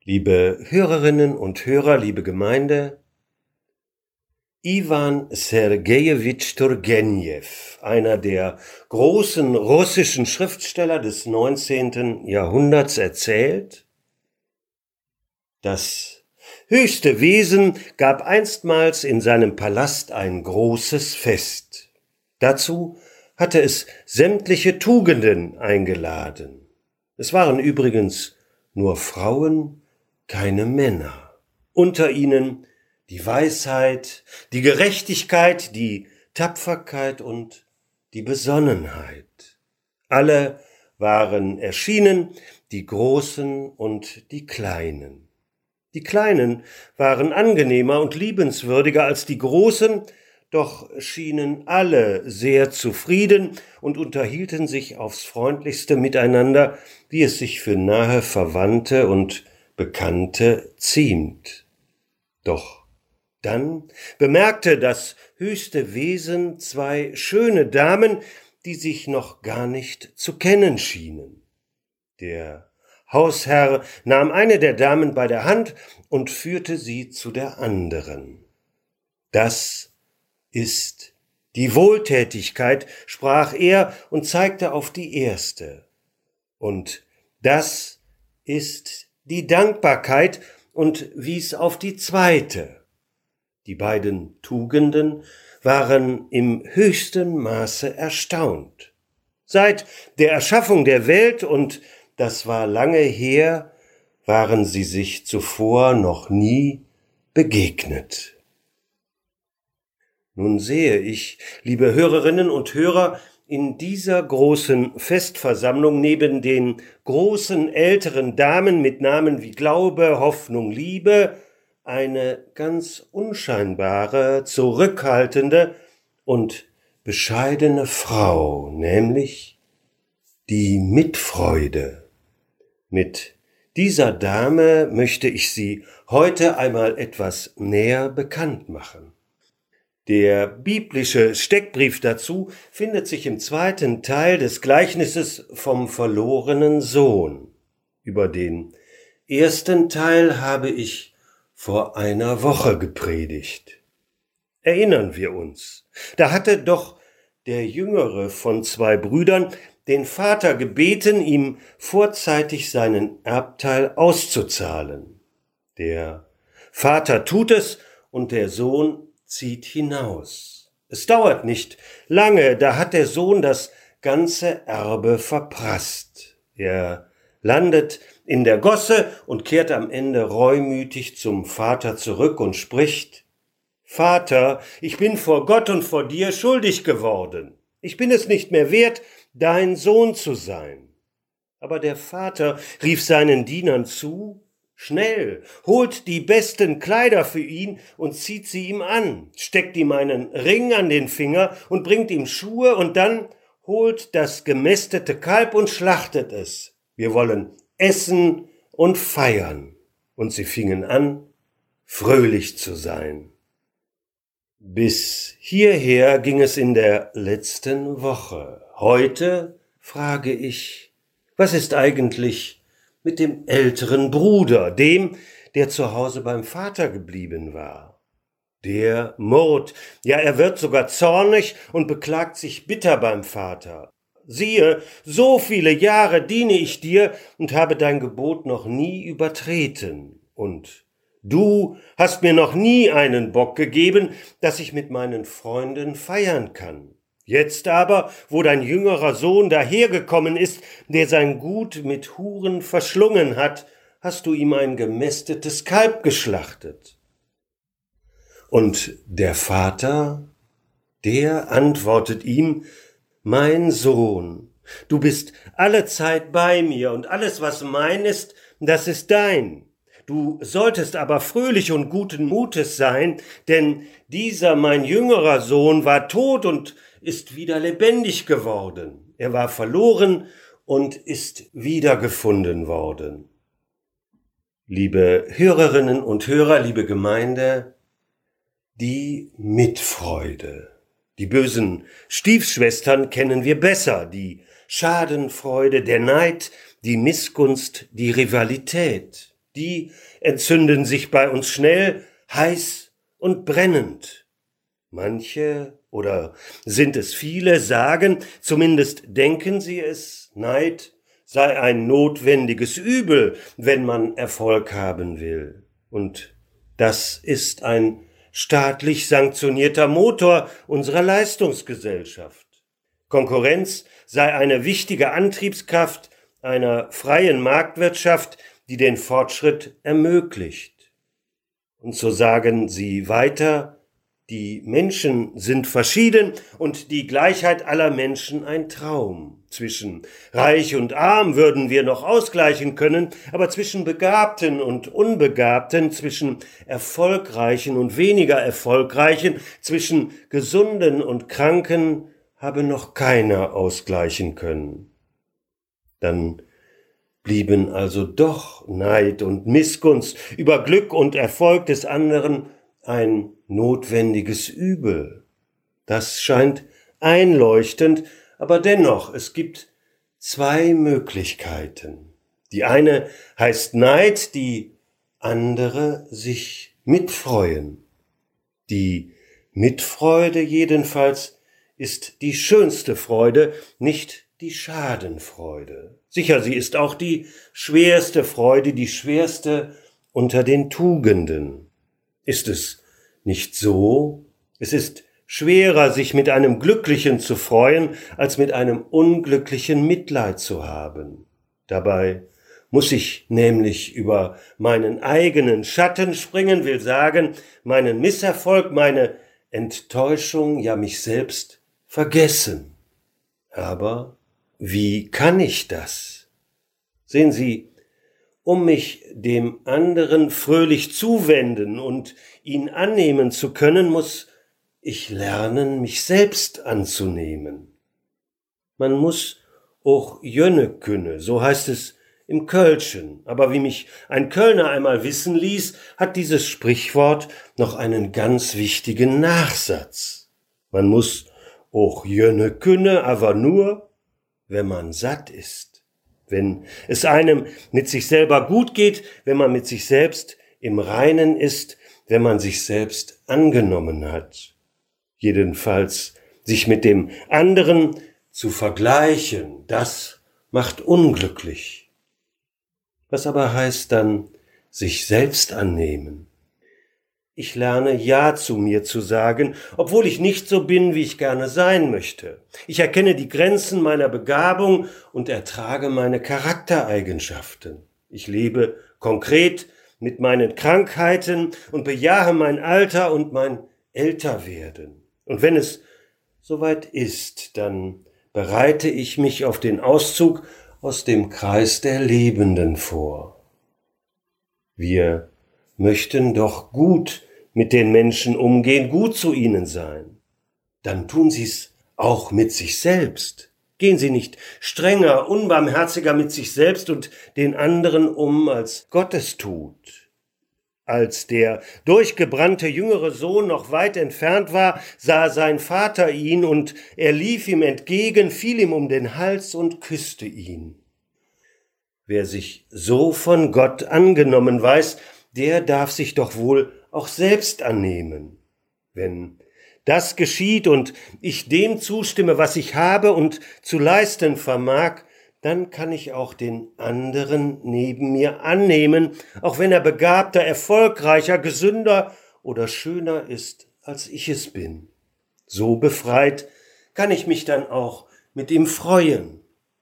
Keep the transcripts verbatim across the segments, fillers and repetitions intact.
Liebe Hörerinnen und Hörer, liebe Gemeinde, Iwan Sergejewitsch Turgenjew, einer der großen russischen Schriftsteller des neunzehnten Jahrhunderts, erzählt: Das höchste Wesen gab einstmals in seinem Palast ein großes Fest. Dazu hatte es sämtliche Tugenden eingeladen. Es waren übrigens nur Frauen, keine Männer. Unter ihnen die Weisheit, die Gerechtigkeit, die Tapferkeit und die Besonnenheit. Alle waren erschienen, die Großen und die Kleinen. Die Kleinen waren angenehmer und liebenswürdiger als die Großen, doch schienen alle sehr zufrieden und unterhielten sich aufs Freundlichste miteinander, wie es sich für nahe Verwandte und Bekannte ziemt. Doch dann bemerkte das höchste Wesen zwei schöne Damen, die sich noch gar nicht zu kennen schienen. Der Hausherr nahm eine der Damen bei der Hand und führte sie zu der anderen. »Das ist die Wohltätigkeit«, sprach er und zeigte auf die erste. »Und das ist die Dankbarkeit«, und wies auf die zweite. Die beiden Tugenden waren im höchsten Maße erstaunt. Seit der Erschaffung der Welt, und das war lange her, waren sie sich zuvor noch nie begegnet. Nun sehe ich, liebe Hörerinnen und Hörer, in dieser großen Festversammlung neben den großen älteren Damen mit Namen wie Glaube, Hoffnung, Liebe eine ganz unscheinbare, zurückhaltende und bescheidene Frau, nämlich die Mitfreude. Mit dieser Dame möchte ich Sie heute einmal etwas näher bekannt machen. Der biblische Steckbrief dazu findet sich im zweiten Teil des Gleichnisses vom verlorenen Sohn. Über den ersten Teil habe ich vor einer Woche gepredigt. Erinnern wir uns, da hatte doch der jüngere von zwei Brüdern den Vater gebeten, ihm vorzeitig seinen Erbteil auszuzahlen. Der Vater tut es und der Sohn zieht hinaus. Es dauert nicht lange, da hat der Sohn das ganze Erbe verprasst. Er landet in der Gosse und kehrt am Ende reumütig zum Vater zurück und spricht: »Vater, ich bin vor Gott und vor dir schuldig geworden. Ich bin es nicht mehr wert, dein Sohn zu sein.« Aber der Vater rief seinen Dienern zu: »Schnell, holt die besten Kleider für ihn und zieht sie ihm an, steckt ihm einen Ring an den Finger und bringt ihm Schuhe, und dann holt das gemästete Kalb und schlachtet es. Wir wollen essen und feiern.« Und sie fingen an, fröhlich zu sein. Bis hierher ging es in der letzten Woche. Heute frage ich, was ist eigentlich mit dem älteren Bruder, dem, der zu Hause beim Vater geblieben war? Der murrt, ja, er wird sogar zornig und beklagt sich bitter beim Vater. »Siehe, so viele Jahre diene ich dir und habe dein Gebot noch nie übertreten. Und du hast mir noch nie einen Bock gegeben, dass ich mit meinen Freunden feiern kann. Jetzt aber, wo dein jüngerer Sohn dahergekommen ist, der sein Gut mit Huren verschlungen hat, hast du ihm ein gemästetes Kalb geschlachtet.« Und der Vater, der antwortet ihm: »Mein Sohn, du bist allezeit bei mir, und alles, was mein ist, das ist dein. Du solltest aber fröhlich und guten Mutes sein, denn dieser mein jüngerer Sohn war tot und ist wieder lebendig geworden. Er war verloren und ist wiedergefunden worden.« Liebe Hörerinnen und Hörer, liebe Gemeinde, die Mitfreude. Die bösen Stiefschwestern kennen wir besser, die Schadenfreude, der Neid, die Missgunst, die Rivalität. die entzünden sich bei uns schnell, heiß und brennend. Manche, oder sind es viele, sagen, zumindest denken sie es, Neid sei ein notwendiges Übel, wenn man Erfolg haben will. Und das ist ein staatlich sanktionierter Motor unserer Leistungsgesellschaft. Konkurrenz sei eine wichtige Antriebskraft einer freien Marktwirtschaft, die den Fortschritt ermöglicht. Und so sagen sie weiter, die Menschen sind verschieden und die Gleichheit aller Menschen ein Traum. Zwischen Reich und Arm würden wir noch ausgleichen können, aber zwischen Begabten und Unbegabten, zwischen Erfolgreichen und weniger Erfolgreichen, zwischen Gesunden und Kranken habe noch keiner ausgleichen können. Dann blieben also doch Neid und Missgunst über Glück und Erfolg des anderen ein notwendiges Übel. Das scheint einleuchtend, aber dennoch, es gibt zwei Möglichkeiten. Die eine heißt Neid, die andere sich mitfreuen. Die Mitfreude jedenfalls ist die schönste Freude, nicht die Schadenfreude. Sicher, sie ist auch die schwerste Freude, die schwerste unter den Tugenden. Ist es nicht so? Es ist schwerer, sich mit einem Glücklichen zu freuen, als mit einem Unglücklichen Mitleid zu haben. Dabei muss ich nämlich über meinen eigenen Schatten springen, will sagen, meinen Misserfolg, meine Enttäuschung, ja mich selbst vergessen. Aber wie kann ich das? Sehen Sie, um mich dem anderen fröhlich zuwenden und ihn annehmen zu können, muss ich lernen, mich selbst anzunehmen. Man muss auch jönne künne, so heißt es im Kölschen. Aber wie mich ein Kölner einmal wissen ließ, hat dieses Sprichwort noch einen ganz wichtigen Nachsatz. Man muss auch jönne künne, aber nur, wenn man satt ist. Wenn es einem mit sich selber gut geht, wenn man mit sich selbst im Reinen ist, wenn man sich selbst angenommen hat. Jedenfalls sich mit dem anderen zu vergleichen, das macht unglücklich. Was aber heißt dann sich selbst annehmen? Ich lerne Ja zu mir zu sagen, obwohl ich nicht so bin, wie ich gerne sein möchte. Ich erkenne die Grenzen meiner Begabung und ertrage meine Charaktereigenschaften. Ich lebe konkret mit meinen Krankheiten und bejahe mein Alter und mein Älterwerden. Und wenn es soweit ist, dann bereite ich mich auf den Auszug aus dem Kreis der Lebenden vor. Wir möchten doch gut mit den Menschen umgehen, gut zu ihnen sein. Dann tun sie's auch mit sich selbst. Gehen Sie nicht strenger, unbarmherziger mit sich selbst und den anderen um, als Gott es tut. Als der durchgebrannte jüngere Sohn noch weit entfernt war, sah sein Vater ihn und er lief ihm entgegen, fiel ihm um den Hals und küsste ihn. Wer sich so von Gott angenommen weiß, der darf sich doch wohl auch selbst annehmen. Wenn das geschieht und ich dem zustimme, was ich habe und zu leisten vermag, dann kann ich auch den anderen neben mir annehmen, auch wenn er begabter, erfolgreicher, gesünder oder schöner ist, als ich es bin. So befreit kann ich mich dann auch mit ihm freuen.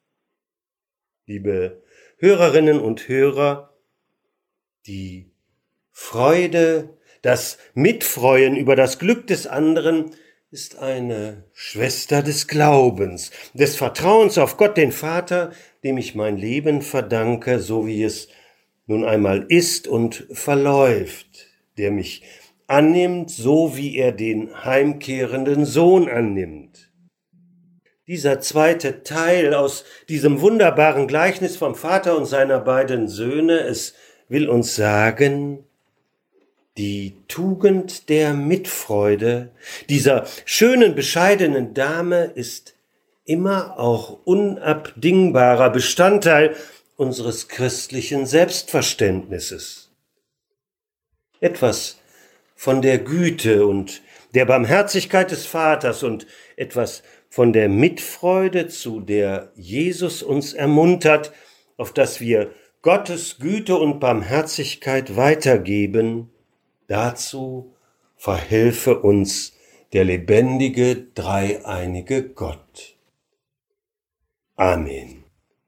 Liebe Hörerinnen und Hörer, die Freude, das Mitfreuen über das Glück des anderen ist eine Schwester des Glaubens, des Vertrauens auf Gott, den Vater, dem ich mein Leben verdanke, so wie es nun einmal ist und verläuft, der mich annimmt, so wie er den heimkehrenden Sohn annimmt. Dieser zweite Teil aus diesem wunderbaren Gleichnis vom Vater und seiner beiden Söhne, es will uns sagen, die Tugend der Mitfreude dieser schönen, bescheidenen Dame ist immer auch unabdingbarer Bestandteil unseres christlichen Selbstverständnisses. Etwas von der Güte und der Barmherzigkeit des Vaters und etwas von der Mitfreude, zu der Jesus uns ermuntert, auf dass wir Gottes Güte und Barmherzigkeit weitergeben, dazu verhelfe uns der lebendige, dreieinige Gott. Amen.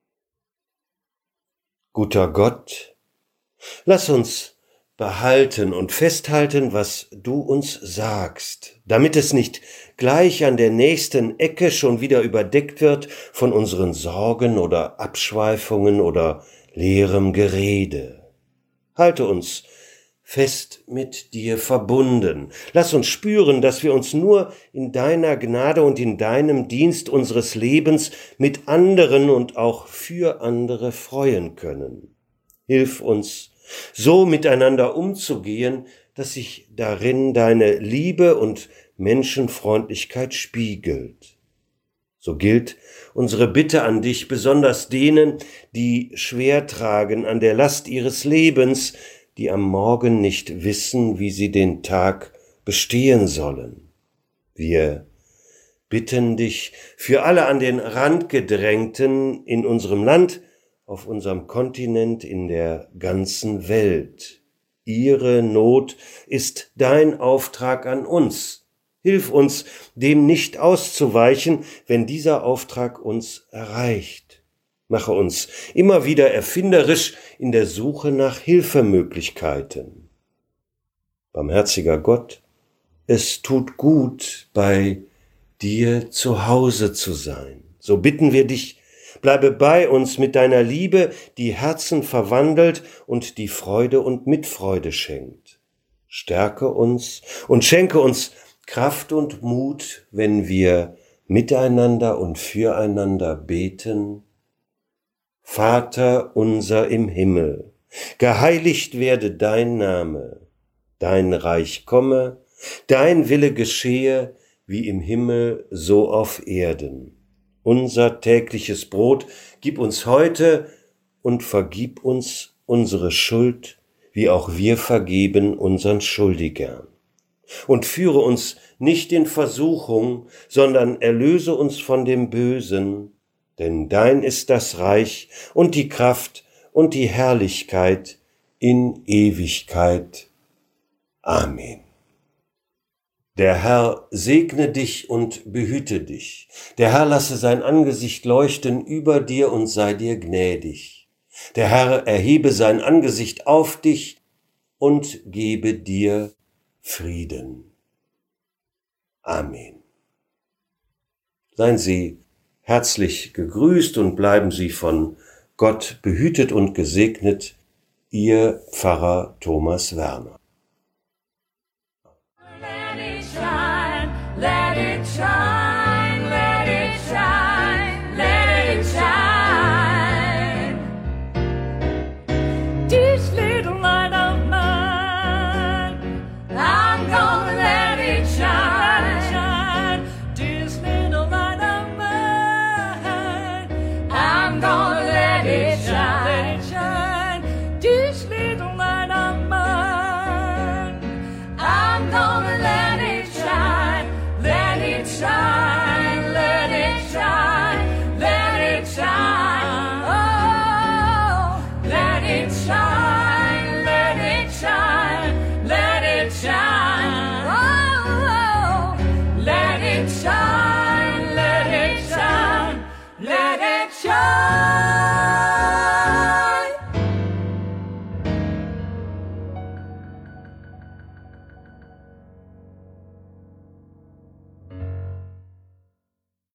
Guter Gott, lass uns behalten und festhalten, was du uns sagst, damit es nicht gleich an der nächsten Ecke schon wieder überdeckt wird von unseren Sorgen oder Abschweifungen oder leerem Gerede. Halte uns fest mit dir verbunden. Lass uns spüren, dass wir uns nur in deiner Gnade und in deinem Dienst unseres Lebens mit anderen und auch für andere freuen können. Hilf uns, so miteinander umzugehen, dass sich darin deine Liebe und Menschenfreundlichkeit spiegelt. So gilt unsere Bitte an dich, besonders denen, die schwer tragen an der Last ihres Lebens, die am Morgen nicht wissen, wie sie den Tag bestehen sollen. Wir bitten dich für alle an den Rand gedrängten in unserem Land, auf unserem Kontinent, in der ganzen Welt. Ihre Not ist dein Auftrag an uns. Hilf uns, dem nicht auszuweichen, wenn dieser Auftrag uns erreicht. Mache uns immer wieder erfinderisch in der Suche nach Hilfemöglichkeiten. Barmherziger Gott, es tut gut, bei dir zu Hause zu sein. So bitten wir dich, bleibe bei uns mit deiner Liebe, die Herzen verwandelt und die Freude und Mitfreude schenkt. Stärke uns und schenke uns Kraft und Mut, wenn wir miteinander und füreinander beten. Vater unser im Himmel, geheiligt werde dein Name, dein Reich komme, dein Wille geschehe, wie im Himmel, so auf Erden. Unser tägliches Brot gib uns heute und vergib uns unsere Schuld, wie auch wir vergeben unseren Schuldigern. Und führe uns nicht in Versuchung, sondern erlöse uns von dem Bösen, denn dein ist das Reich und die Kraft und die Herrlichkeit in Ewigkeit. Amen. Der Herr segne dich und behüte dich. Der Herr lasse sein Angesicht leuchten über dir und sei dir gnädig. Der Herr erhebe sein Angesicht auf dich und gebe dir Frieden. Amen. Seien Sie herzlich gegrüßt und bleiben Sie von Gott behütet und gesegnet, Ihr Pfarrer Thomas Werner.